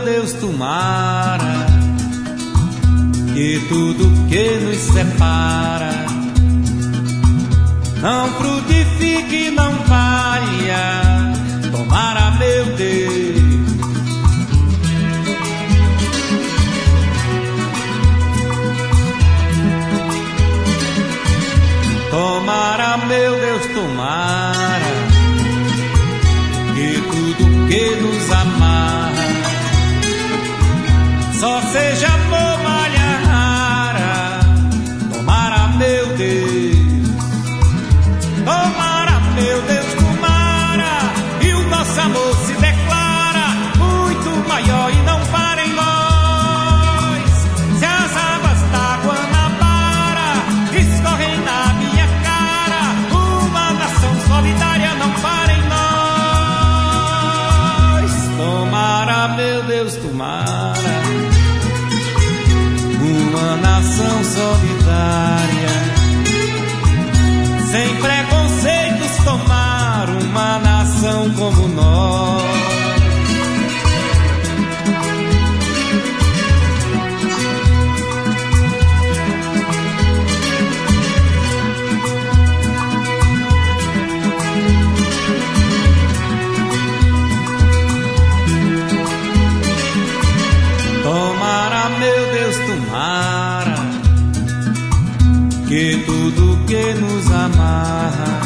Deus, tomara que tudo que nos separa não frutifique, não valha. Tomara, meu Deus. Tomara, meu Deus, tomara que tudo que nos amarra só seja amor, malha rara. Tomara, meu Deus. Tomara, meu Deus, tomara, e o nosso amor se declara muito maior e não para em nós. Se as águas da Guanabara escorrem na minha cara, uma nação solidária não para em nós. Tomara, meu Deus, tomara, uma nação solidária, sem preconceitos, tomar uma nação como nós. Tomara, meu Deus, tomara que tudo que nos amarra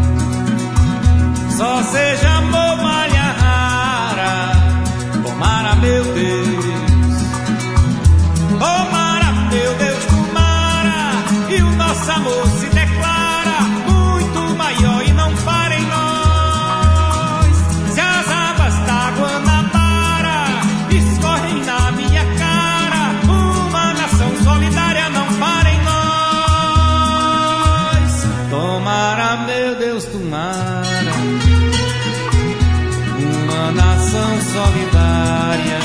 só seja amor, malha rara. Tomara, meu Deus. Tomara, meu Deus, tomara, e o nosso amor se declara muito maior e não para em nós. Se as águas da Guanabara escorrem na minha cara, uma nação solidária não para em nós. Tomara, meu Deus, tomara, uma nação solidária,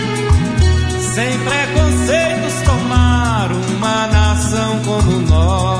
sem preconceitos, tomar uma nação como nós.